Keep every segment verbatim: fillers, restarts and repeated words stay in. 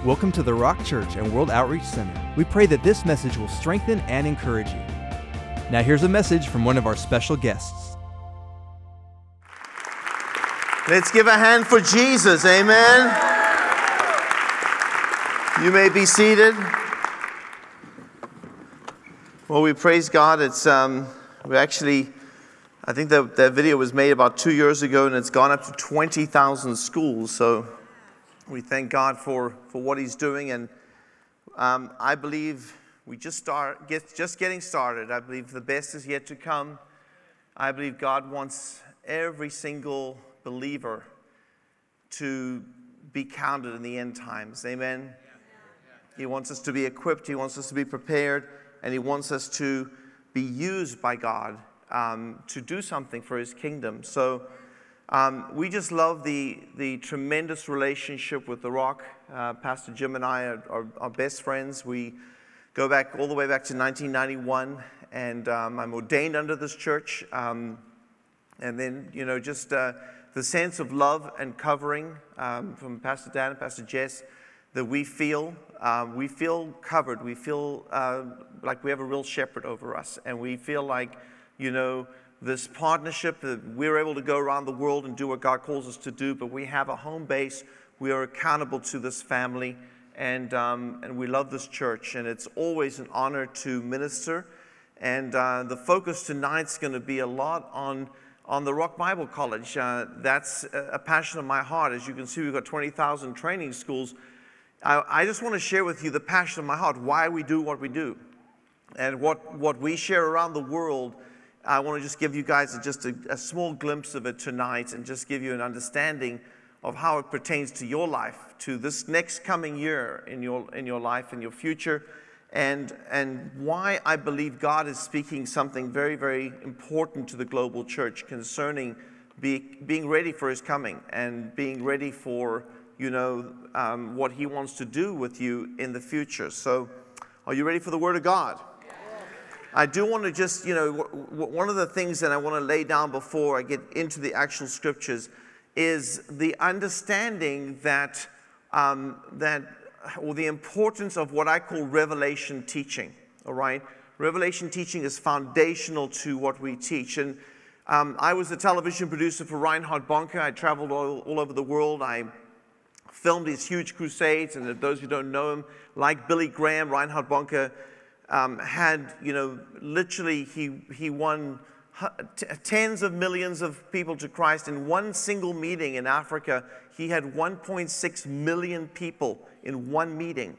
Welcome to the Rock Church and World Outreach Center. We pray that this message will strengthen and encourage you. Now here's a message from one of our special guests. Let's give a hand for Jesus, amen. You may be seated. Well, we praise God. It's um, we actually, I think that that video was made about two years ago, and it's gone up to twenty thousand schools. So we thank God for, for what He's doing, and um, I believe we just start get just getting started. I believe the best is yet to come. I believe God wants every single believer to be counted in the end times. Amen. He wants us to be equipped. He wants us to be prepared, and He wants us to be used by God um, to do something for His kingdom. So. Um, we just love the the tremendous relationship with The Rock. Uh, Pastor Jim and I are, are, are best friends. We go back all the way back to nineteen ninety-one, and um, I'm ordained under this church. Um, and then, you know, just uh, the sense of love and covering um, from Pastor Dan and Pastor Jess that we feel. Um, we feel covered. We feel uh, like we have a real shepherd over us, and we feel like, you know, this partnership, that we're able to go around the world and do what God calls us to do, but we have a home base. We are accountable to this family, and um, and we love this church, and it's always an honor to minister. And uh, the focus tonight's going to be a lot on on the Rock Bible College. Uh, that's a passion of my heart. As you can see, we've got twenty thousand training schools. I, I just want to share with you the passion of my heart, why we do what we do, and what, what we share around the world. I want to just give you guys just a, a small glimpse of it tonight, and just give you an understanding of how it pertains to your life, to this next coming year in your in your life, in your future, and and why I believe God is speaking something very, very important to the global church concerning be, being ready for His coming, and being ready for, you know, um, what He wants to do with you in the future. So, are you ready for the Word of God? I do want to just, you know, w- w- one of the things that I want to lay down before I get into the actual scriptures is the understanding that, um, that, or the importance of what I call revelation teaching, all right? Revelation teaching is foundational to what we teach. And um, I was a television producer for Reinhard Bonnke. I traveled all, all over the world. I filmed these huge crusades, and those who don't know him, like Billy Graham, Reinhard Bonnke, Um, had, you know, literally he he won t- tens of millions of people to Christ in one single meeting in Africa. He had one point six million people in one meeting,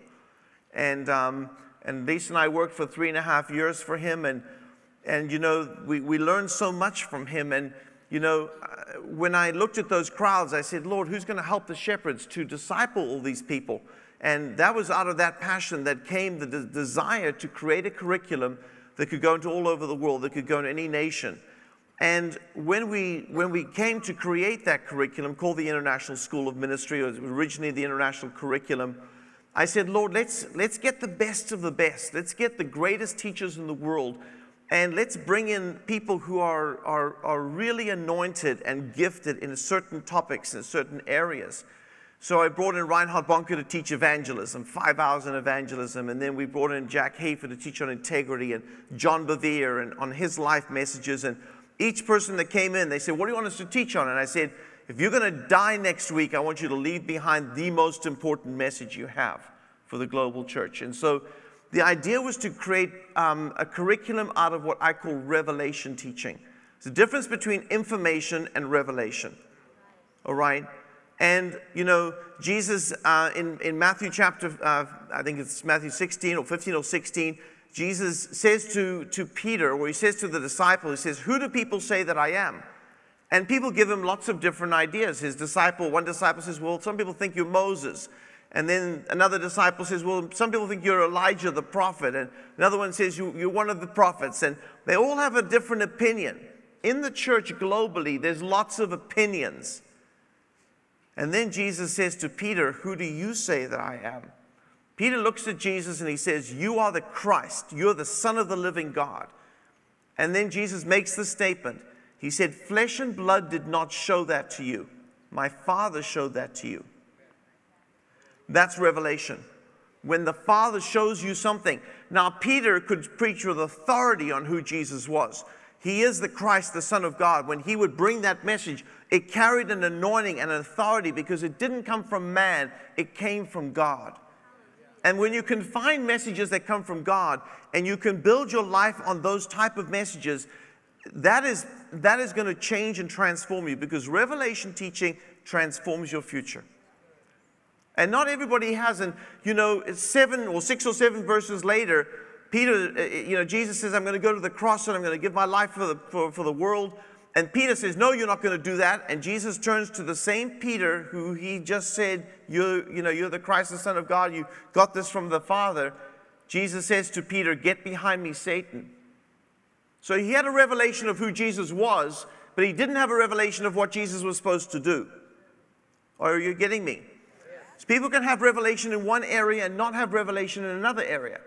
and um, and Lisa and I worked for three and a half years for him, and and you know we we learned so much from him. And you know, when I looked at those crowds, I said, Lord, who's going to help the shepherds to disciple all these people? And that was out of that passion that came the de- desire to create a curriculum that could go into all over the world, that could go into any nation. And when we when we came to create that curriculum called the International School of Ministry, or originally the International Curriculum, I said, Lord, let's let's get the best of the best. Let's get the greatest teachers in the world, and let's bring in people who are are, are really anointed and gifted in certain topics, in certain areas. So I brought in Reinhard Bonnke to teach evangelism, five hours in evangelism, and then we brought in Jack Hafer to teach on integrity, and John Bevere and on his life messages. And each person that came in, they said, what do you want us to teach on? And I said, if you're going to die next week, I want you to leave behind the most important message you have for the global church. And so the idea was to create um, a curriculum out of what I call revelation teaching. It's the difference between information and revelation, all right? And, you know, Jesus, uh, in, in Matthew chapter, uh, I think it's Matthew sixteen or fifteen or sixteen, Jesus says to, to Peter, or he says to the disciple, he says, who do people say that I am? And people give him lots of different ideas. His disciple, one disciple says, well, some people think you're Moses. And then another disciple says, well, some people think you're Elijah the prophet. And another one says, you, you're one of the prophets. And they all have a different opinion. In the church globally, there's lots of opinions. And then Jesus says to Peter, who do you say that I am? Peter looks at Jesus and he says, you are the Christ. You're the Son of the living God. And then Jesus makes the statement. He said, flesh and blood did not show that to you. My Father showed that to you. That's revelation. When the Father shows you something. Now, Peter could preach with authority on who Jesus was. He is the Christ, the Son of God. When he would bring that message, it carried an anointing and an authority because it didn't come from man, it came from God. And when you can find messages that come from God and you can build your life on those type of messages, that is, that is going to change and transform you, because revelation teaching transforms your future. And not everybody has, and you know, it's seven or six or seven verses later, Peter, you know, Jesus says, I'm going to go to the cross and I'm going to give my life for the, for, for the world. And Peter says, no, you're not going to do that. And Jesus turns to the same Peter who he just said, you, you know, you're the Christ, the Son of God. You got this from the Father. Jesus says to Peter, get behind me, Satan. So he had a revelation of who Jesus was, but he didn't have a revelation of what Jesus was supposed to do. Or are you getting me? So people can have revelation in one area and not have revelation in another area.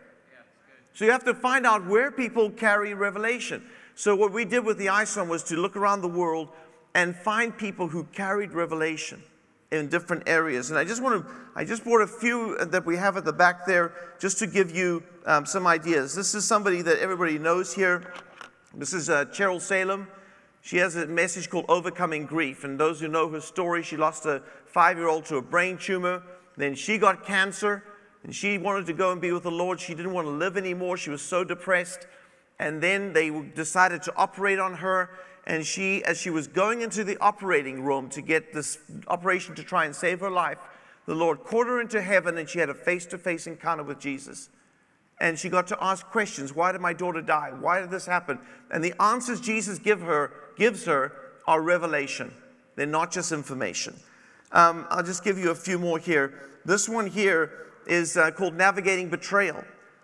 So you have to find out where people carry revelation. So what we did with the I S O M was to look around the world and find people who carried revelation in different areas. And I just want to, I just brought a few that we have at the back there just to give you um, some ideas. This is somebody that everybody knows here. This is uh, Cheryl Salem. She has a message called Overcoming Grief. And those who know her story, she lost a five-year-old to a brain tumor. Then she got cancer. And she wanted to go and be with the Lord. She didn't want to live anymore. She was so depressed. And then they decided to operate on her. And she, as she was going into the operating room to get this operation to try and save her life, the Lord called her into heaven and she had a face-to-face encounter with Jesus. And she got to ask questions. Why did my daughter die? Why did this happen? And the answers Jesus give her, gives her are revelation. They're not just information. Um, I'll just give you a few more here. This one here is uh, called Navigating Betrayal.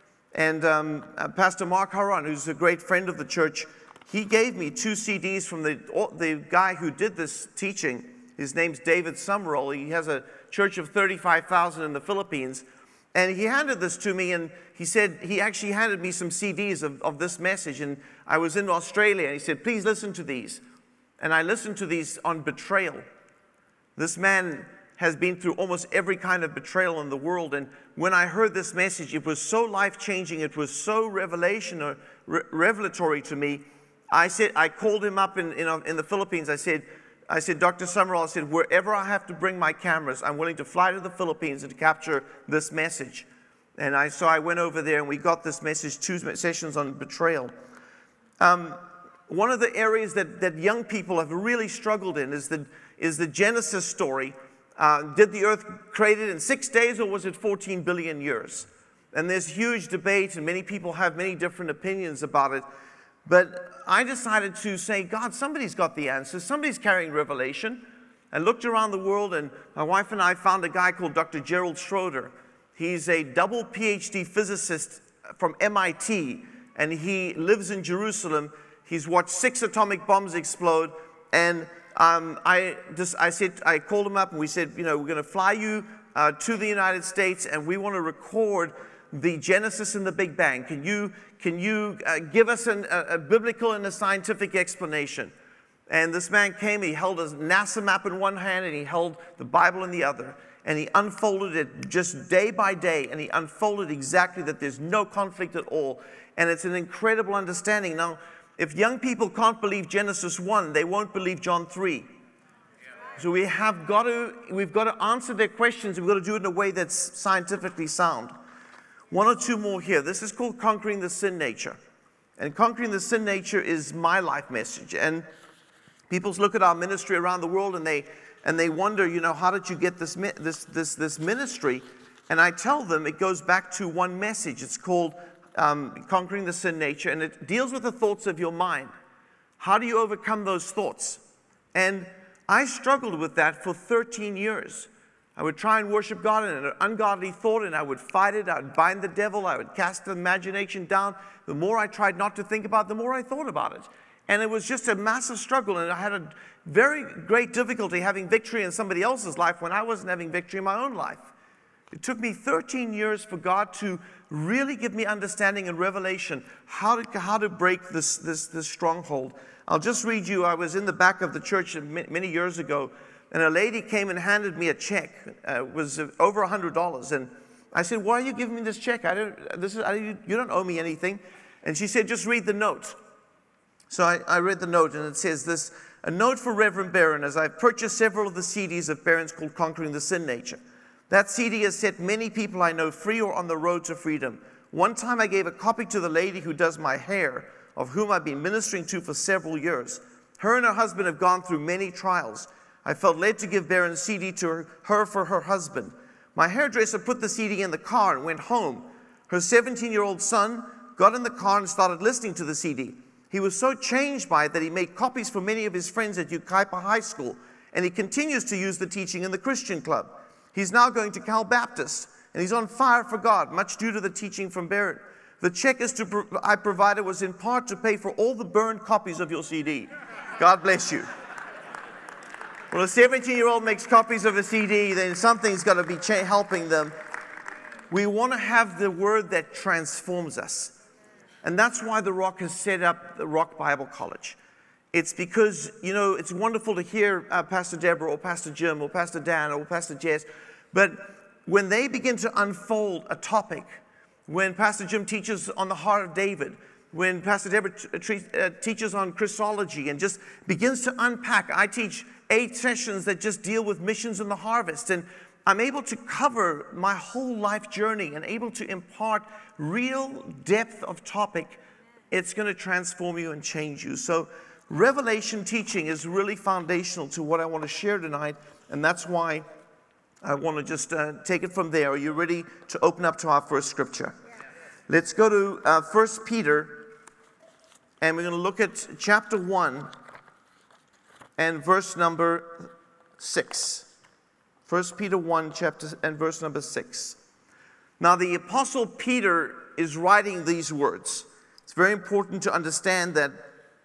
And um, uh, Pastor Mark Haran, who's a great friend of the church, he gave me two C Ds from the, the guy who did this teaching. His name's David Summerall. He has a church of thirty-five thousand in the Philippines. And he handed this to me, and he said, he actually handed me some C Ds of, of this message. And I was in Australia, and he said, please listen to these. And I listened to these on betrayal. This man has been through almost every kind of betrayal in the world. And when I heard this message, it was so life-changing. It was so revelation or re- revelatory to me. I said, I called him up in, in, in the Philippines. I said, I said, Doctor Summerall, I said, wherever I have to bring my cameras, I'm willing to fly to the Philippines and to capture this message. And I, so I went over there and we got this message, two sessions on betrayal. Um, one of the areas that, that young people have really struggled in is the, is the Genesis story. Uh, did the earth created in six days or was it fourteen billion years? And there's huge debate and many people have many different opinions about it. But I decided to say, God, somebody's got the answers. Somebody's carrying revelation. I looked around the world and my wife and I found a guy called Doctor Gerald Schroeder. He's a double P H D physicist from M I T and he lives in Jerusalem. He's watched six atomic bombs explode. And Um, I just, I said, I called him up and we said, you know, we're going to fly you uh, to the United States and we want to record the Genesis and the Big Bang. Can you, can you uh, give us an, a, a biblical and a scientific explanation? And this man came, he held a NASA map in one hand and he held the Bible in the other. And he unfolded it just day by day and he unfolded exactly that there's no conflict at all. And it's an incredible understanding. Now, if young people can't believe Genesis one, they won't believe John three. So we have got to, we've got to answer their questions. We've got to do it in a way that's scientifically sound. One or two more here. This is called Conquering the Sin Nature. And Conquering the Sin Nature is my life message. And people look at our ministry around the world and they and they wonder, you know, how did you get this this this this ministry? And I tell them it goes back to one message. It's called Um, Conquering the Sin Nature, and it deals with the thoughts of your mind. How do you overcome those thoughts? And I struggled with that for thirteen years. I would try and worship God in an ungodly thought, and I would fight it. I would bind the devil. I would cast the imagination down. The more I tried not to think about it, the more I thought about it. And it was just a massive struggle, and I had a very great difficulty having victory in somebody else's life when I wasn't having victory in my own life. It took me thirteen years for God to really give me understanding and revelation how to, how to break this, this, this stronghold. I'll just read you, I was in the back of the church many years ago. and a lady came and handed me a check. Uh, it was over one hundred dollars. And I said, why are you giving me this check? I don't, this is, I, you don't owe me anything. And she said, just read the note. So I, I read the note, and it says this, a note for Reverend Barron, as I've purchased several of the C Ds of Barron's called Conquering the Sin Nature. That C D has set many people I know free or on the road to freedom. One time I gave a copy to the lady who does my hair, of whom I've been ministering to for several years. Her and her husband have gone through many trials. I felt led to give Barron's C D to her, her for her husband. My hairdresser put the C D in the car and went home. Her seventeen-year-old son got in the car and started listening to the C D. He was so changed by it that he made copies for many of his friends at Yucaipa High School, and he continues to use the teaching in the Christian Club. He's now going to Cal Baptist, and he's on fire for God, much due to the teaching from Barron. The check is to pro- I provided was in part to pay for all the burned copies of your C D. God bless you. Well, a seventeen-year-old makes copies of a C D, then something's got to be cha- helping them. We want to have the word that transforms us. And that's why The Rock has set up the Rock Bible College. It's because, you know, it's wonderful to hear uh, Pastor Deborah or Pastor Jim or Pastor Dan or Pastor Jess, but when they begin to unfold a topic, when Pastor Jim teaches on the heart of David, when Pastor Deborah t- t- uh, teaches on Christology and just begins to unpack, I teach eight sessions that just deal with missions and the harvest, and I'm able to cover my whole life journey and able to impart real depth of topic. It's going to transform you and change you. So Revelation teaching is really foundational to what I want to share tonight, and that's why I want to just uh, take it from there. Are you ready to open up to our first scripture? Let's go to uh, First Peter, and we're going to look at chapter one and verse number six. First Peter one, chapter and verse number six. Now, the Apostle Peter is writing these words. It's very important to understand that,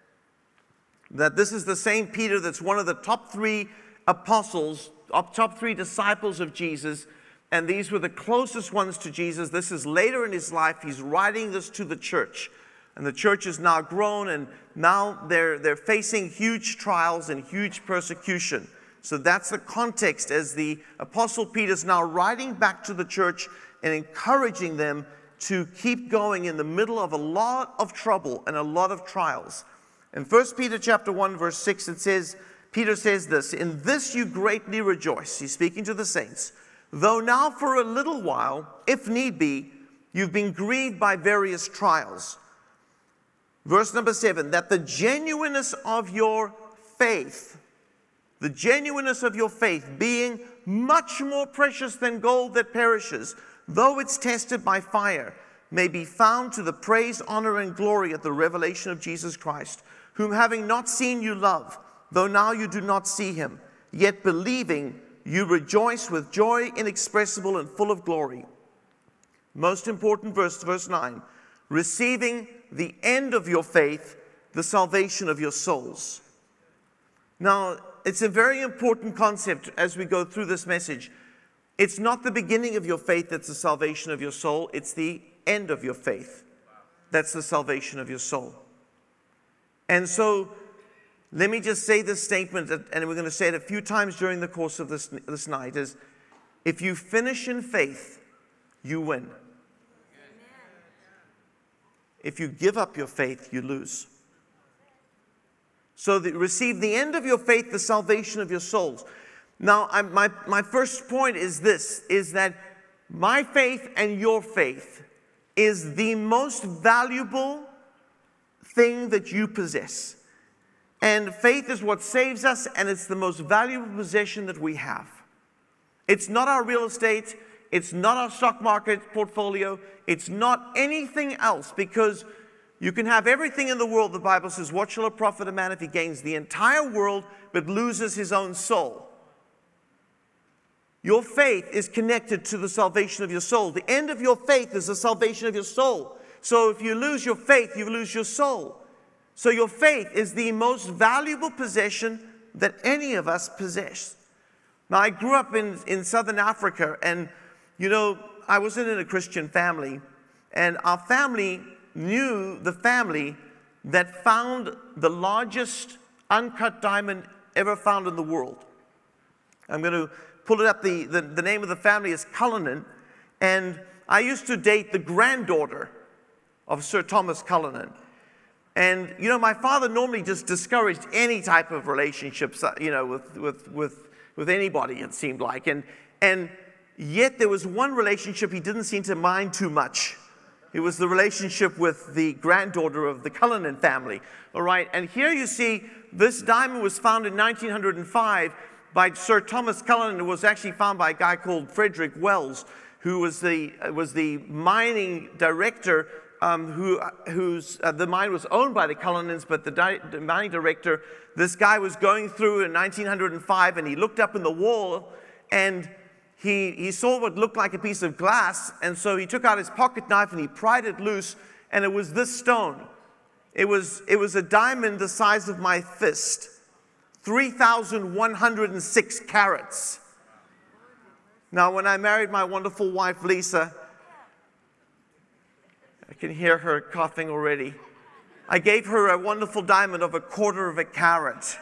that this is the same Peter that's one of the top three apostles, top three disciples of Jesus, and these were the closest ones to Jesus. This is later in his life. He's writing this to the church, and the church is now grown, and now they're, they're facing huge trials and huge persecution. So that's the context as the Apostle Peter is now writing back to the church and encouraging them to keep going in the middle of a lot of trouble and a lot of trials. In First Peter chapter one, verse six, it says, Peter says this, in this you greatly rejoice. He's speaking to the saints. Though now for a little while, if need be, you've been grieved by various trials. Verse number seven, that the genuineness of your faith, the genuineness of your faith being much more precious than gold that perishes, though it's tested by fire, may be found to the praise, honor, and glory at the revelation of Jesus Christ, whom having not seen you love, though now you do not see him, yet believing you rejoice with joy inexpressible and full of glory. Most important verse, verse nine, receiving the end of your faith, the salvation of your souls. Now, it's a very important concept as we go through this message. It's not the beginning of your faith that's the salvation of your soul. It's the end of your faith that's the salvation of your soul. And so, let me just say this statement, and we're going to say it a few times during the course of this, this night, is if you finish in faith, you win. If you give up your faith, you lose. So that receive the end of your faith, the salvation of your souls. Now, I, my, my first point is this, is that my faith and your faith is the most valuable thing that you possess. And faith is what saves us, and it's the most valuable possession that we have. It's not our real estate. It's not our stock market portfolio. It's not anything else, because you can have everything in the world. The Bible says, what shall it profit a man if he gains the entire world but loses his own soul? Your faith is connected to the salvation of your soul. The end of your faith is the salvation of your soul. So if you lose your faith, you lose your soul. So your faith is the most valuable possession that any of us possess. Now, I grew up in, in Southern Africa, and, you know, I wasn't in a Christian family, and our family knew the family that found the largest uncut diamond ever found in the world. I'm going to pull it up. The, the, the name of the family is Cullinan. And I used to date the granddaughter of Sir Thomas Cullinan. And, you know, my father normally just discouraged any type of relationships, you know, with, with, with, with anybody, it seemed like. And, and yet there was one relationship he didn't seem to mind too much. It was the relationship with the granddaughter of the Cullinan family. All right, and here you see this diamond was found in nineteen oh five by Sir Thomas Cullinan. It was actually found by a guy called Frederick Wells, who was the was the mining director. Um, who whose uh, the mine was owned by the Cullinans, but the, di- the mining director, this guy was going through in nineteen oh five, and he looked up in the wall, and he he saw what looked like a piece of glass, and so he took out his pocket knife and he pried it loose, and it was this stone. It was it was a diamond the size of my fist, three thousand one hundred six carats. Now, when I married my wonderful wife Lisa, I can hear her coughing already. I gave her a wonderful diamond of a quarter of a carat.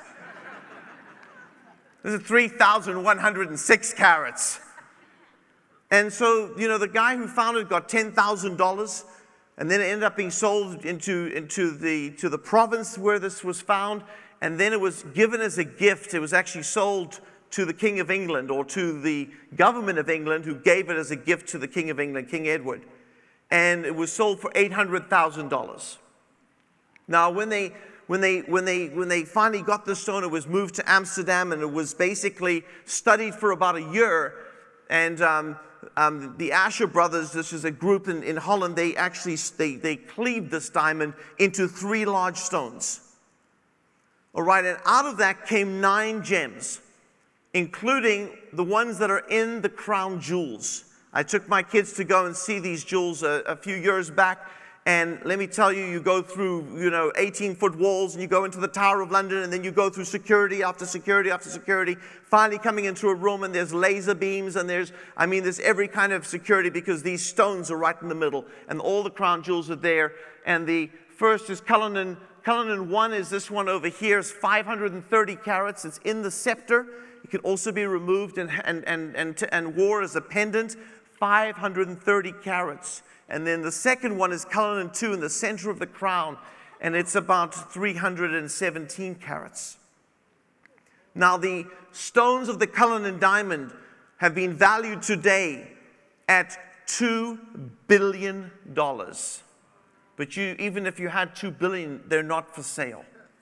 This is three thousand one hundred six carats. And so, you know, the guy who found it got ten thousand dollars, and then it ended up being sold into, into the, to the province where this was found, and then it was given as a gift. It was actually sold to the King of England, or to the government of England, who gave it as a gift to the King of England, King Edward. And it was sold for eight hundred thousand dollars. Now, when they when they when they when they finally got the stone, it was moved to Amsterdam, and it was basically studied for about a year. And um, um, the Asher brothers, this is a group in, in Holland, they actually they they cleaved this diamond into three large stones. All right, and out of that came nine gems, including the ones that are in the crown jewels. I took my kids to go and see these jewels a, a few years back, and let me tell you, you go through, you know, eighteen-foot walls, and you go into the Tower of London, and then you go through security after security after security, finally coming into a room, and there's laser beams, and there's, I mean, there's every kind of security, because these stones are right in the middle, and all the crown jewels are there. And the first is Cullinan. Cullinan one is this one over here, is five hundred thirty carats. It's in the scepter. It can also be removed and, and, and, and, and wore as a pendant. five hundred thirty carats. And then the second one is Cullinan two in the center of the crown, and it's about three hundred seventeen carats. Now, the stones of the Cullinan diamond have been valued today at two billion dollars. But you, even if you had two billion dollars, they're not for sale.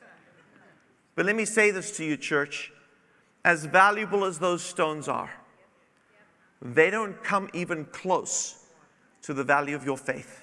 But let me say this to you, church. As valuable as those stones are, they don't come even close to the value of your faith.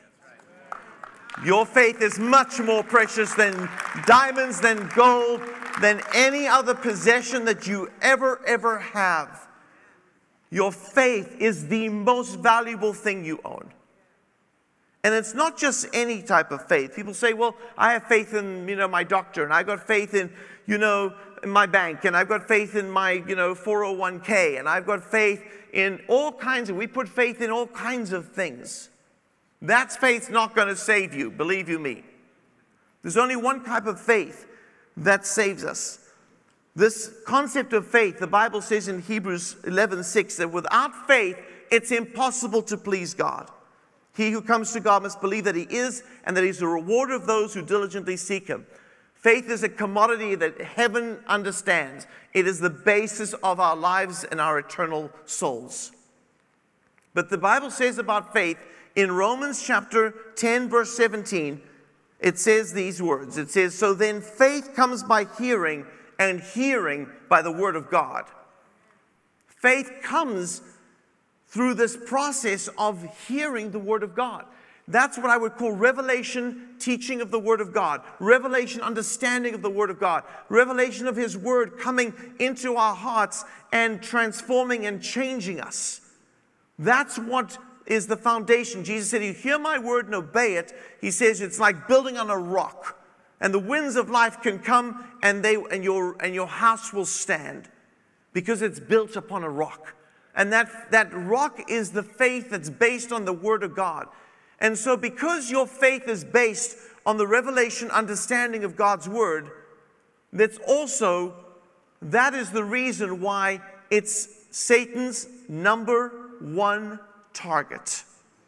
Your faith is much more precious than diamonds, than gold, than any other possession that you ever, ever have. Your faith is the most valuable thing you own. And it's not just any type of faith. People say, well, I have faith in, you know, my doctor, and I've got faith in, you know, in my bank, and I've got faith in my, you know, four oh one k, and I've got faith in all kinds of, we put faith in all kinds of things. That's faith not going to save you, believe you me. There's only one type of faith that saves us. This concept of faith, the Bible says in Hebrews eleven six that without faith, it's impossible to please God. He who comes to God must believe that he is, and that he's a rewarder of those who diligently seek him. Faith is a commodity that heaven understands. It is the basis of our lives and our eternal souls. But the Bible says about faith, in Romans chapter ten, verse seventeen, it says these words. It says, so then faith comes by hearing, and hearing by the word of God. Faith comes through this process of hearing the word of God. That's what I would call revelation teaching of the Word of God. Revelation understanding of the Word of God. Revelation of His Word coming into our hearts and transforming and changing us. That's what is the foundation. Jesus said, you hear my word and obey it. He says it's like building on a rock. And the winds of life can come and they and your and your house will stand because it's built upon a rock. And that, that rock is the faith that's based on the Word of God. And so because your faith is based on the revelation understanding of God's Word, that's also, that is the reason why it's Satan's number one target.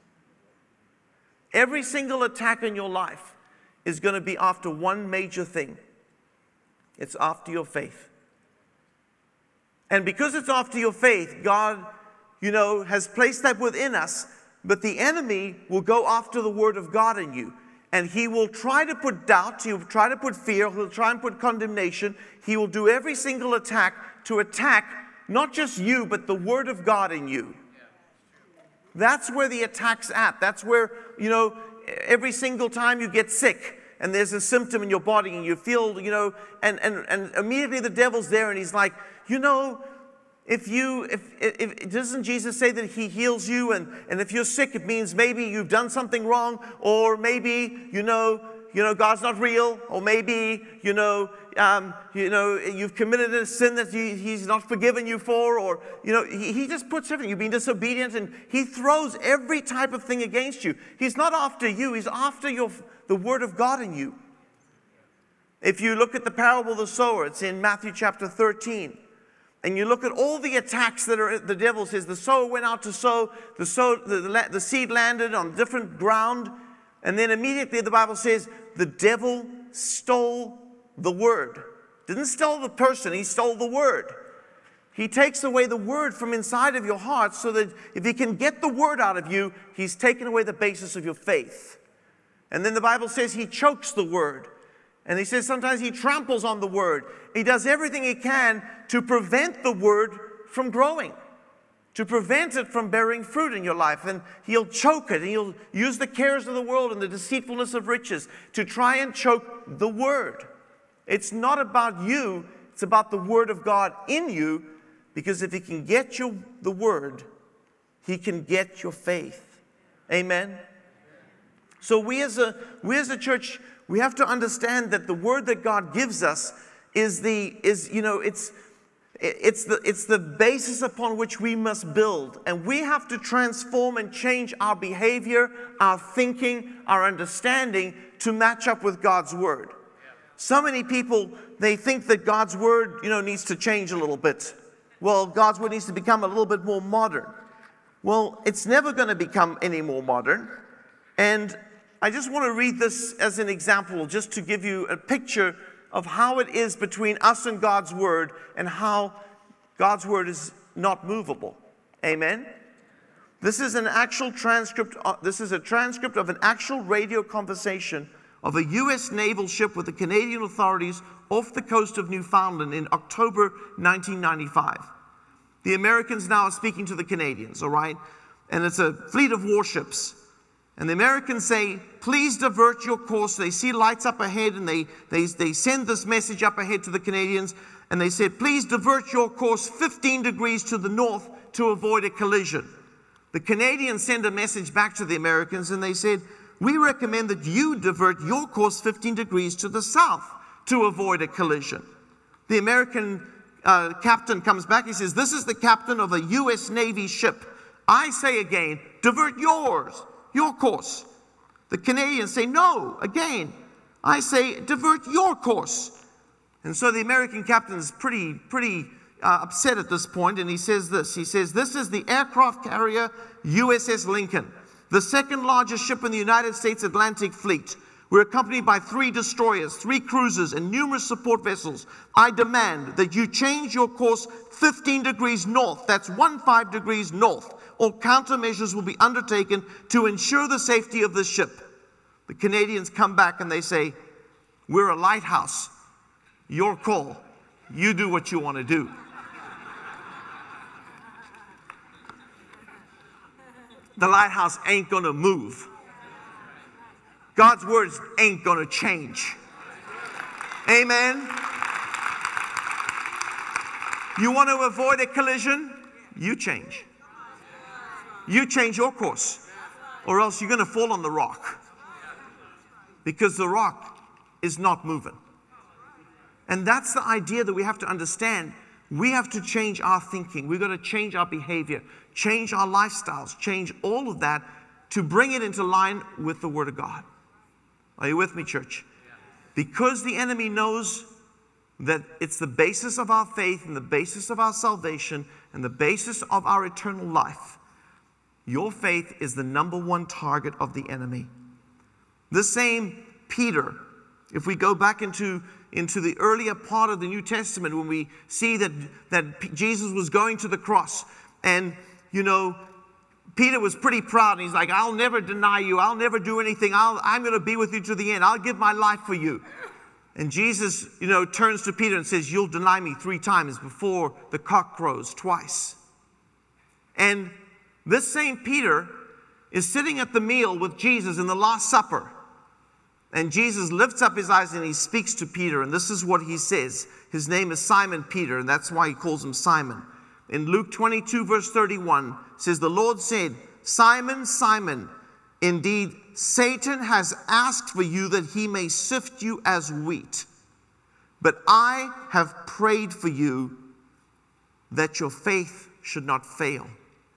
Every single attack in your life is going to be after one major thing. It's after your faith. And because it's after your faith, God, you know, has placed that within us, but the enemy will go after the word of God in you. And he will try to put doubt, he'll try to put fear, he'll try and put condemnation. He will do every single attack to attack not just you, but the word of God in you. That's where the attack's at. That's where, you know, every single time you get sick and there's a symptom in your body and you feel, you know, and, and, and immediately the devil's there and he's like, you know, if you, if, if, doesn't Jesus say that he heals you? And, and if you're sick, it means maybe you've done something wrong, or maybe, you know, you know, God's not real, or maybe, you know, um, you know, you've committed a sin that you, he's not forgiven you for, or, you know, he, he just puts everything. You've been disobedient, and he throws every type of thing against you. He's not after you. He's after your, the word of God in you. If you look at the parable of the sower, it's in Matthew chapter thirteen. And you look at all the attacks that are, the devil says, the sower went out to sow, the, sow, the, the, the seed landed on different ground, and then immediately the Bible says, the devil stole the word. Didn't steal the person, he stole the word. He takes away the word from inside of your heart so that if he can get the word out of you, he's taken away the basis of your faith. And then the Bible says he chokes the word. And he says sometimes he tramples on the word. He does everything he can to prevent the word from growing, to prevent it from bearing fruit in your life. And he'll choke it, and he'll use the cares of the world and the deceitfulness of riches to try and choke the word. It's not about you, it's about the word of God in you, because if he can get you the word, he can get your faith. Amen? So we as a, we as a church, we have to understand that the word that God gives us is the, is, you know, it's, it's the, it's the basis upon which we must build. And we have to transform and change our behavior, our thinking, our understanding to match up with God's word. So many people, they think that God's word, you know, needs to change a little bit. Well, God's word needs to become a little bit more modern. Well, it's never going to become any more modern. And I just want to read this as an example, just to give you a picture of how it is between us and God's word, and how God's word is not movable. Amen? This is an actual transcript. Uh, this is a transcript of an actual radio conversation of a U S naval ship with the Canadian authorities off the coast of Newfoundland in October nineteen ninety-five. The Americans now are speaking to the Canadians, all right? And it's a fleet of warships. And the Americans say, please divert your course. They see lights up ahead, and they, they, they send this message up ahead to the Canadians. And they said, please divert your course fifteen degrees to the north to avoid a collision. The Canadians send a message back to the Americans, and they said, we recommend that you divert your course fifteen degrees to the south to avoid a collision. The American uh, captain comes back. He says, this is the captain of a U S Navy ship. I say again, divert yours. Your course. The Canadians say, no, again. I say, divert your course. And so the American captain is pretty, pretty uh, upset at this point, and he says this. He says, this is the aircraft carrier U S S Lincoln, the second largest ship in the United States Atlantic Fleet. We're accompanied by three destroyers, three cruisers, and numerous support vessels. I demand that you change your course fifteen degrees north. That's fifteen degrees north. Or countermeasures will be undertaken to ensure the safety of this ship. The Canadians come back and they say, we're a lighthouse. Your call. You do what you want to do. The lighthouse ain't going to move. God's words ain't going to change. Amen. You want to avoid a collision? You change. You change your course, or else you're going to fall on the rock, because the rock is not moving. And that's the idea that we have to understand. We have to change our thinking. We've got to change our behavior, change our lifestyles, change all of that to bring it into line with the Word of God. Are you with me, church? Because the enemy knows that it's the basis of our faith and the basis of our salvation and the basis of our eternal life. Your faith is the number one target of the enemy. The same Peter, if we go back into, into the earlier part of the New Testament, when we see that, that P- Jesus was going to the cross, and, you know, Peter was pretty proud, and he's like, I'll never deny you. I'll never do anything. I'll, I'm going to be with you to the end. I'll give my life for you. And Jesus, you know, turns to Peter and says, you'll deny me three times before the cock crows twice. And this same Peter is sitting at the meal with Jesus in the Last Supper. And Jesus lifts up his eyes and he speaks to Peter. And this is what he says. His name is Simon Peter, and that's why he calls him Simon. In Luke twenty-two, verse thirty-one, says, the Lord said, Simon, Simon, indeed, Satan has asked for you that he may sift you as wheat. But I have prayed for you that your faith should not fail.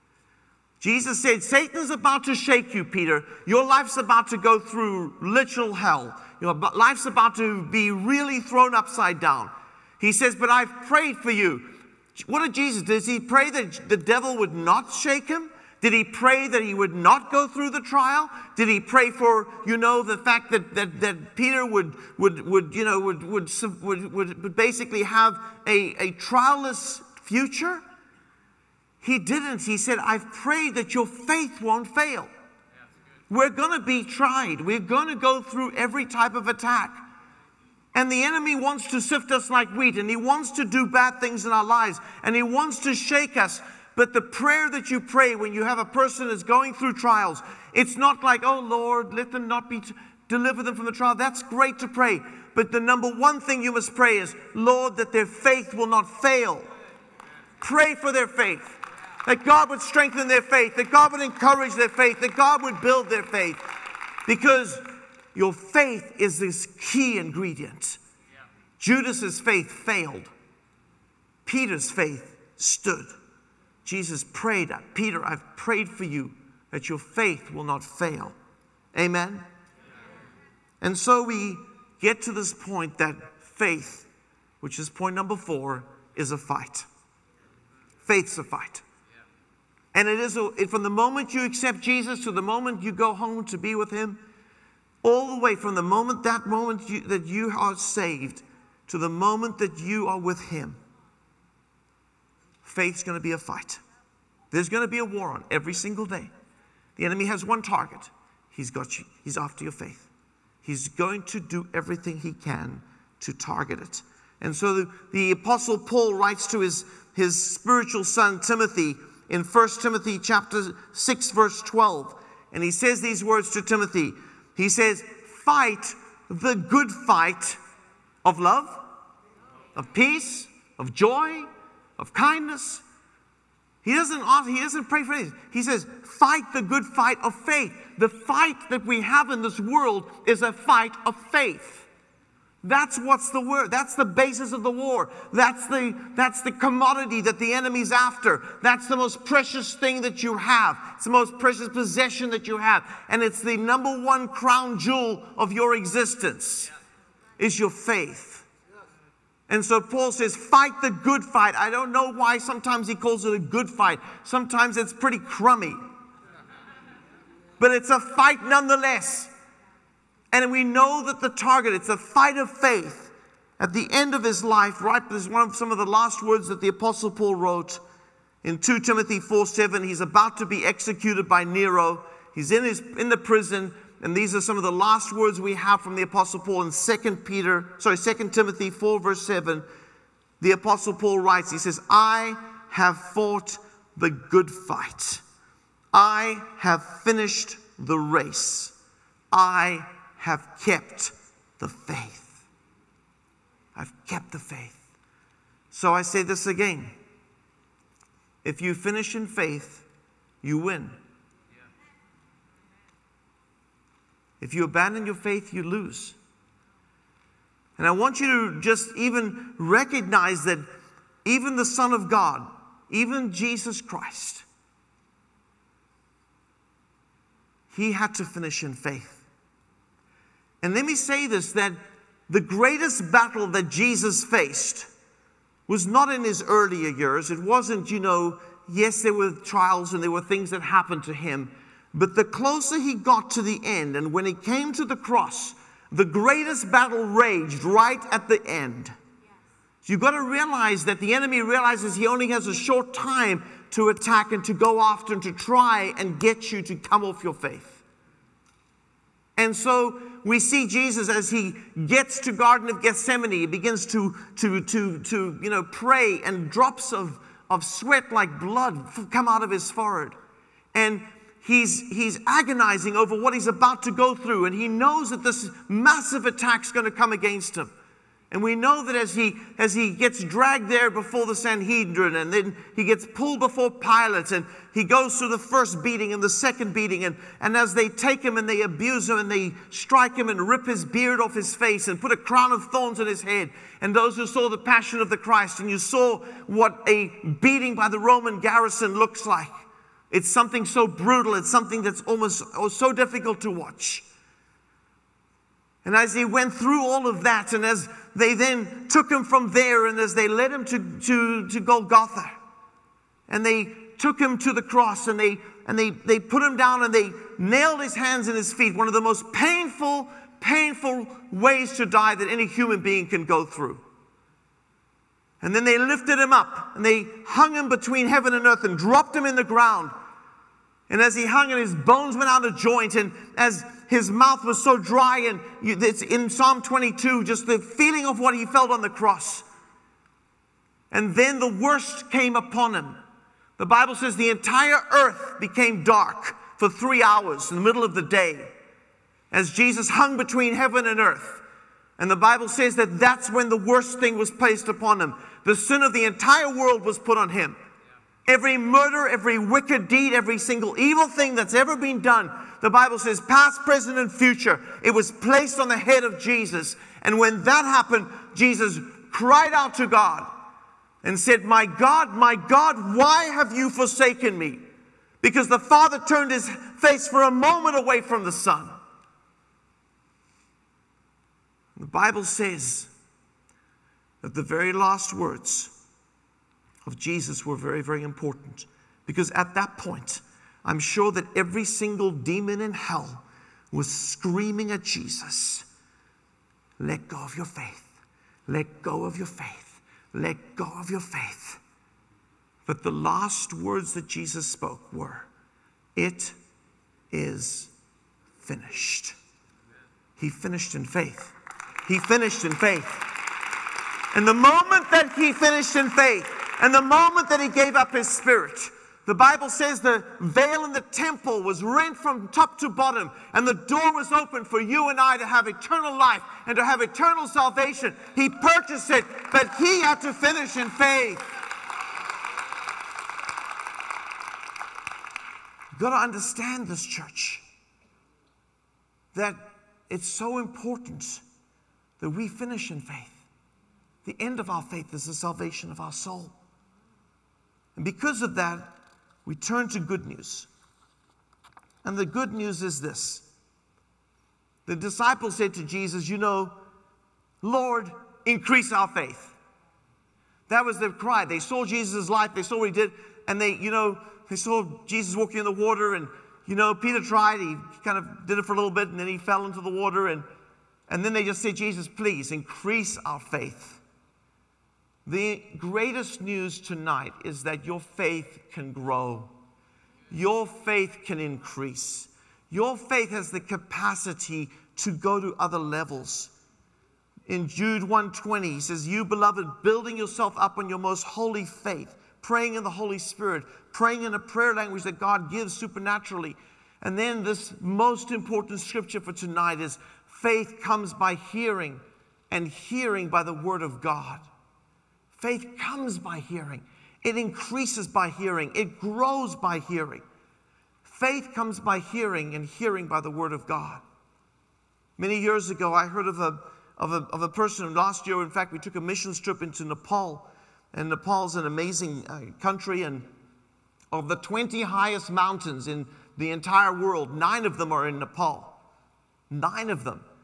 Jesus said, Satan's about to shake you, Peter. Your life's about to go through literal hell. Your life's about to be really thrown upside down. He says, but I've prayed for you. What did Jesus do? Did he pray that the devil would not shake him? Did he pray that he would not go through the trial? Did he pray for, you know, the fact that that, that Peter would would would you know would would would, would basically have a, a trialless future? He didn't. He said, I've prayed that your faith won't fail. We're going to be tried. We're going to go through every type of attack. And the enemy wants to sift us like wheat, and he wants to do bad things in our lives, and he wants to shake us. But the prayer that you pray when you have a person that's going through trials, it's not like, oh Lord, let them not be, t- deliver them from the trial. That's great to pray. But the number one thing you must pray is, Lord, that their faith will not fail. Pray for their faith. That God would strengthen their faith. That God would encourage their faith. That God would build their faith. Because your faith is this key ingredient. Judas's faith failed. Peter's faith stood. Jesus prayed, Peter, I've prayed for you that your faith will not fail. Amen? And so we get to this point that faith, which is point number four, is a fight. Faith's a fight. And it is a, it, from the moment you accept Jesus to the moment you go home to be with him, all the way from the moment, that moment you, that you are saved to the moment that you are with him, faith's going to be a fight. There's going to be a war on every single day. The enemy has one target. He's got you. He's after your faith. He's going to do everything he can to target it. And so the, the Apostle Paul writes to his, his spiritual son Timothy in First Timothy chapter six, verse twelve. And he says these words to Timothy. He says, fight the good fight of love, of peace, of joy, of kindness. He doesn't, he doesn't pray for anything. He says, fight the good fight of faith. The fight that we have in this world is a fight of faith. That's what's the word. That's the basis of the war. That's the, that's the commodity that the enemy's after. That's the most precious thing that you have. It's the most precious possession that you have. And it's the number one crown jewel of your existence is your faith. And so Paul says, fight the good fight. I don't know why sometimes he calls it a good fight. Sometimes it's pretty crummy. But it's a fight nonetheless. And we know that the target, it's a fight of faith. At the end of his life, right, this is one of some of the last words that the Apostle Paul wrote in Second Timothy four seven. He's about to be executed by Nero. He's in his in the prison. And these are some of the last words we have from the Apostle Paul in Second Peter, sorry, Second Timothy four, verse seven. The Apostle Paul writes, he says, I have fought the good fight. I have finished the race. I have kept the faith. I've kept the faith. So I say this again. If you finish in faith, you win. If you abandon your faith, you lose. And I want you to just even recognize that even the Son of God, even Jesus Christ, he had to finish in faith. And let me say this, that the greatest battle that Jesus faced was not in his earlier years. It wasn't, you know, yes, there were trials and there were things that happened to him. But the closer he got to the end, and when he came to the cross, the greatest battle raged right at the end. So you've got to realize that the enemy realizes he only has a short time to attack and to go after and to try and get you to come off your faith. And so we see Jesus as he gets to Garden of Gethsemane, he begins to, to, to, to you know, pray, and drops of, of sweat like blood come out of his forehead. And he's, he's agonizing over what he's about to go through. And he knows that this massive attack's going to come against him. And we know that as he, as he gets dragged there before the Sanhedrin, and then he gets pulled before Pilate, and he goes through the first beating and the second beating, and, and as they take him and they abuse him and they strike him and rip his beard off his face and put a crown of thorns on his head, and those who saw the Passion of the Christ, and you saw what a beating by the Roman garrison looks like. It's something so brutal, it's something that's almost oh, so difficult to watch. And as he went through all of that, and as they then took him from there, and as they led him to, to, to Golgotha, and they took him to the cross, and they and they, they put him down, and they nailed his hands and his feet, one of the most painful, painful ways to die that any human being can go through. And then they lifted him up, and they hung him between heaven and earth and dropped him in the ground. And as he hung, and his bones went out of joint, and as his mouth was so dry, and you, it's in Psalm twenty-two, just the feeling of what he felt on the cross. And then the worst came upon him. The Bible says the entire earth became dark for three hours in the middle of the day as Jesus hung between heaven and earth. And the Bible says that that's when the worst thing was placed upon him. The sin of the entire world was put on him. Every murder, every wicked deed, every single evil thing that's ever been done, the Bible says past, present, and future, it was placed on the head of Jesus. And when that happened, Jesus cried out to God and said, "My God, my God, why have you forsaken me?" Because the Father turned his face for a moment away from the Son. The Bible says that the very last words of Jesus were very, very important. Because at that point, I'm sure that every single demon in hell was screaming at Jesus, "Let go of your faith. Let go of your faith. Let go of your faith." But the last words that Jesus spoke were, "It is finished." He finished in faith. He finished in faith. And the moment that he finished in faith, and the moment that he gave up his spirit, the Bible says the veil in the temple was rent from top to bottom, and the door was open for you and I to have eternal life and to have eternal salvation. He purchased it, but he had to finish in faith. You've got to understand this, church, that it's so important that we finish in faith. The end of our faith is the salvation of our soul. And because of that, we turn to good news. And the good news is this. The disciples said to Jesus, "You know, Lord, increase our faith." That was their cry. They saw Jesus' life. They saw what he did. And they, you know, they saw Jesus walking in the water. And, you know, Peter tried. He kind of did it for a little bit. And then he fell into the water. And, and then they just said, "Jesus, please increase our faith." The greatest news tonight is that your faith can grow. Your faith can increase. Your faith has the capacity to go to other levels. In Jude one twenty, he says, "You, beloved, building yourself up on your most holy faith, praying in the Holy Spirit, praying in a prayer language that God gives supernaturally." And then this most important scripture for tonight is, faith comes by hearing, and hearing by the word of God. Faith comes by hearing. It increases by hearing. It grows by hearing. Faith comes by hearing, and hearing by the word of God. Many years ago, I heard of a, of a, of a person. Last year, in fact, we took a missions trip into Nepal. And Nepal's an amazing uh, country. And of the twenty highest mountains in the entire world, nine of them are in Nepal. Nine of them.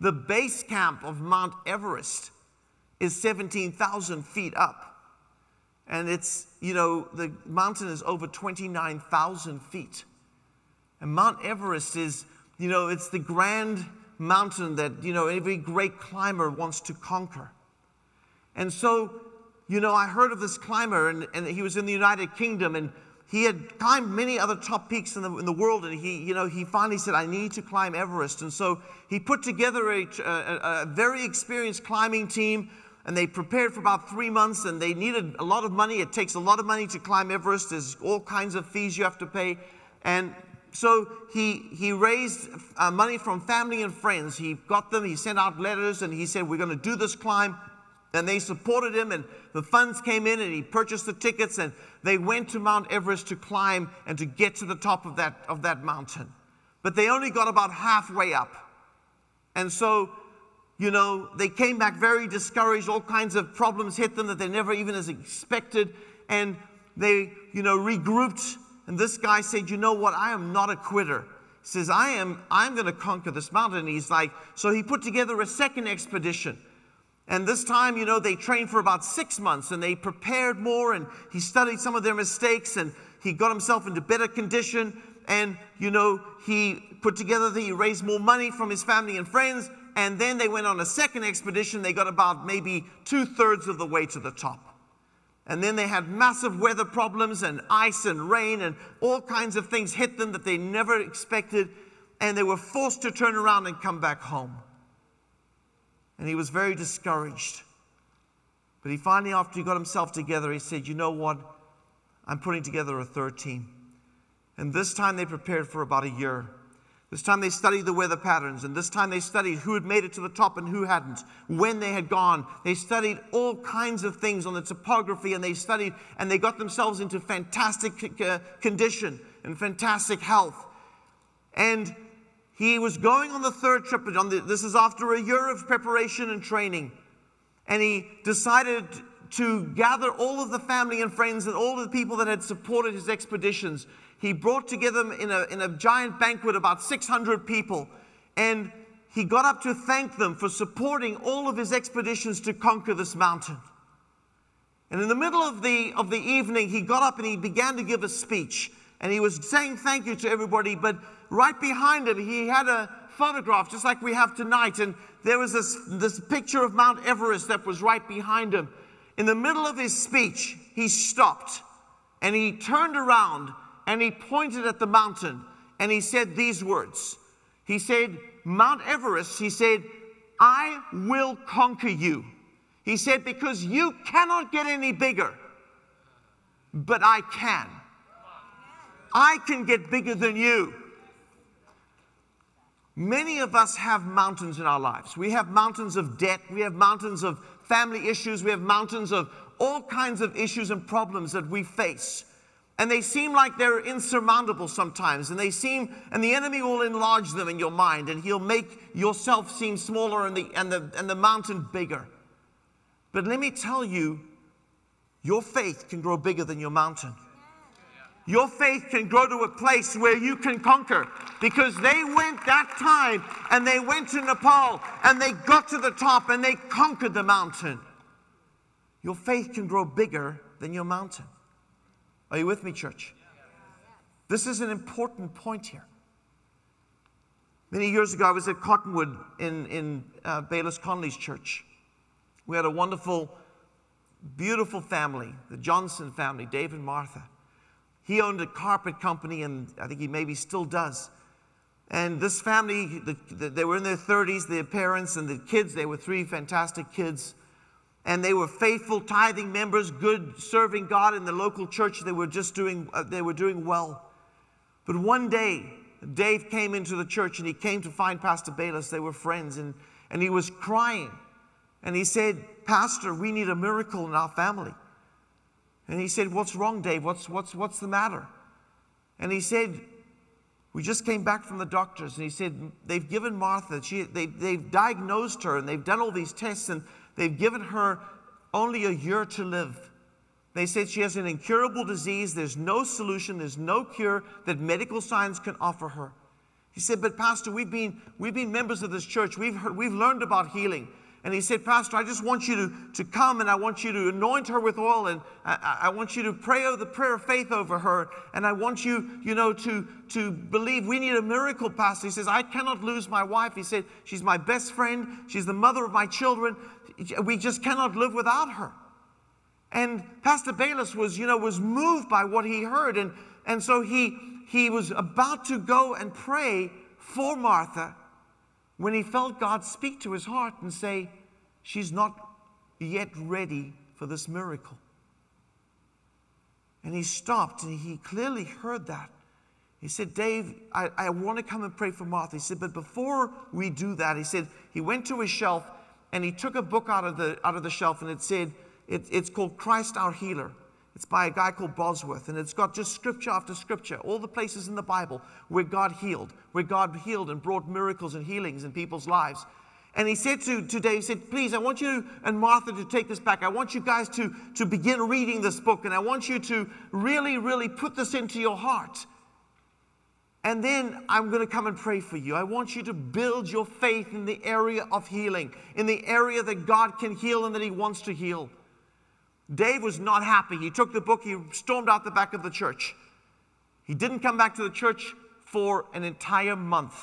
The base camp of Mount Everest is seventeen thousand feet up. And it's, you know, the mountain is over twenty-nine thousand feet. And Mount Everest is, you know, it's the grand mountain that, you know, every great climber wants to conquer. And so, you know, I heard of this climber, and, and he was in the United Kingdom, and he had climbed many other top peaks in the, in the world, and he, you know, he finally said, I need to climb Everest. And so he put together a, a, a very experienced climbing team, and they prepared for about three months, and they needed a lot of money. It takes a lot of money to climb Everest. There's all kinds of fees you have to pay. And so he, he raised uh, money from family and friends. He got them, he sent out letters, and he said, we're going to do this climb. And they supported him, and the funds came in, and he purchased the tickets, and they went to Mount Everest to climb and to get to the top of that, of that mountain. But they only got about halfway up. And so, you know, they came back very discouraged. All kinds of problems hit them that they never even as expected. And they, you know, regrouped. And this guy said, you know what, I am not a quitter. He says, I am, I'm going to conquer this mountain. And he's like, so he put together a second expedition. And this time, you know, they trained for about six months and they prepared more, and he studied some of their mistakes, and he got himself into better condition. And, you know, he put together, the, he raised more money from his family and friends. And then they went on a second expedition. They got about maybe two thirds of the way to the top. And then they had massive weather problems and ice and rain and all kinds of things hit them that they never expected. And they were forced to turn around and come back home. And he was very discouraged. But he finally, after he got himself together, he said, you know what? I'm putting together a third team. And this time they prepared for about a year. This time they studied the weather patterns. And this time they studied who had made it to the top and who hadn't, when they had gone. They studied all kinds of things on the topography, and they studied, and they got themselves into fantastic uh, condition and fantastic health. And he was going on the third trip. On the, this is after a year of preparation and training. And he decided to gather all of the family and friends and all of the people that had supported his expeditions. He brought together in a, in a giant banquet about six hundred people. And he got up to thank them for supporting all of his expeditions to conquer this mountain. And in the middle of the, of the evening, he got up and he began to give a speech. And he was saying thank you to everybody, but right behind him, he had a photograph just like we have tonight. And there was this, this picture of Mount Everest that was right behind him. In the middle of his speech, he stopped and he turned around and he pointed at the mountain and he said these words. He said, Mount Everest, he said, I will conquer you. He said, because you cannot get any bigger, but I can. I can get bigger than you. Many of us have mountains in our lives. We have mountains of debt. We have mountains of family issues. We have mountains of all kinds of issues and problems that we face. And they seem like they're insurmountable sometimes. And they seem, and the enemy will enlarge them in your mind. And he'll make yourself seem smaller and the, and the, and the mountain bigger. But let me tell you, your faith can grow bigger than your mountain. Your faith can grow to a place where you can conquer, because they went that time and they went to Nepal and they got to the top and they conquered the mountain. Your faith can grow bigger than your mountain. Are you with me, church? This is an important point here. Many years ago, I was at Cottonwood in, in uh, Bayless Conley's church. We had a wonderful, beautiful family, the Johnson family, Dave and Martha. He owned a carpet company, and I think he maybe still does. And this family, the, the, they were in their thirties, their parents and the kids, they were three fantastic kids. And they were faithful tithing members, good serving God in the local church. They were just doing, uh, they were doing well. But one day, Dave came into the church and he came to find Pastor Bayless. They were friends, and, and he was crying. And he said, Pastor, we need a miracle in our family. And he said, what's wrong, Dave? What's, what's, what's the matter? And he said, we just came back from the doctors. And he said, they've given Martha, she, they, they've diagnosed her and they've done all these tests and they've given her only a year to live. They said she has an incurable disease. There's no solution. There's no cure that medical science can offer her. He said, but Pastor, we've been, we've been members of this church. We've, heard, we've learned about healing. And he said, Pastor, I just want you to, to come and I want you to anoint her with oil and I, I want you to pray over the prayer of faith over her. And I want you, you know, to, to believe we need a miracle, Pastor. He says, I cannot lose my wife. He said, she's my best friend. She's the mother of my children. We just cannot live without her. And Pastor Bayless was, you know, was moved by what he heard. And, and so he, he was about to go and pray for Martha when he felt God speak to his heart and say, she's not yet ready for this miracle. And he stopped and he clearly heard that. He said, Dave, I, I want to come and pray for Martha. He said, but before we do that, he said, he went to his shelf and he took a book out of the, out of the shelf and it said, it, it's called Christ Our Healer. It's by a guy called Bosworth, and it's got just scripture after scripture, all the places in the Bible where God healed, where God healed and brought miracles and healings in people's lives. And he said to, to Dave, he said, please, I want you and Martha to take this back. I want you guys to, to begin reading this book, and I want you to really, really put this into your heart. And then I'm going to come and pray for you. I want you to build your faith in the area of healing, in the area that God can heal and that he wants to heal. Dave was not happy. He took the book, he stormed out the back of the church. He didn't come back to the church for an entire month.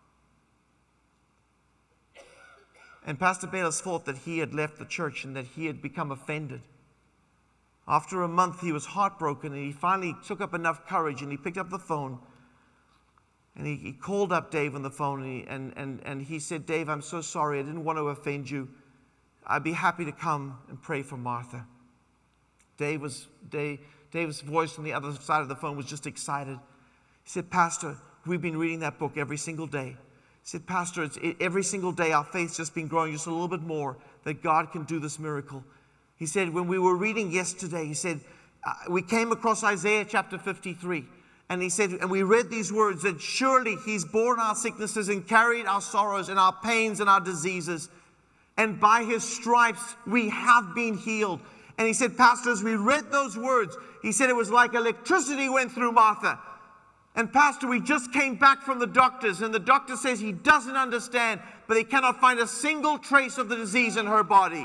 And Pastor Bayless thought that he had left the church and that he had become offended. After a month, he was heartbroken, and he finally took up enough courage, and he picked up the phone, and he, he called up Dave on the phone, and he, and, and, and he said, Dave, I'm so sorry. I didn't want to offend you. I'd be happy to come and pray for Martha. Dave was, Dave, Dave's voice on the other side of the phone was just excited. He said, Pastor, we've been reading that book every single day. He said, Pastor, it's, it, every single day our faith's just been growing just a little bit more that God can do this miracle. He said, when we were reading yesterday, he said, uh, we came across Isaiah chapter fifty-three. And he said, and we read these words, that surely he's borne our sicknesses and carried our sorrows and our pains and our diseases. And by his stripes we have been healed. And he said, Pastor, as we read those words, he said it was like electricity went through Martha. And Pastor, we just came back from the doctors, and the doctor says he doesn't understand, but he cannot find a single trace of the disease in her body.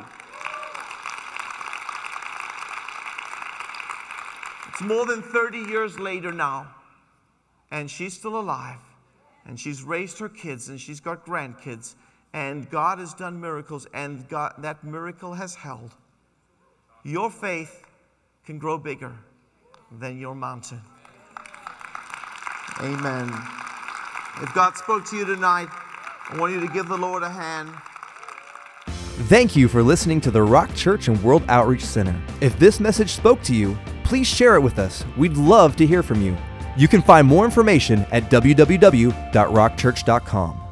It's more than thirty years later now, and she's still alive, and she's raised her kids, and she's got grandkids, and God has done miracles, and God, that miracle has held. Your faith can grow bigger than your mountain. Amen. If God spoke to you tonight, I want you to give the Lord a hand. Thank you for listening to the Rock Church and World Outreach Center. If this message spoke to you, please share it with us. We'd love to hear from you. You can find more information at w w w dot rock church dot com.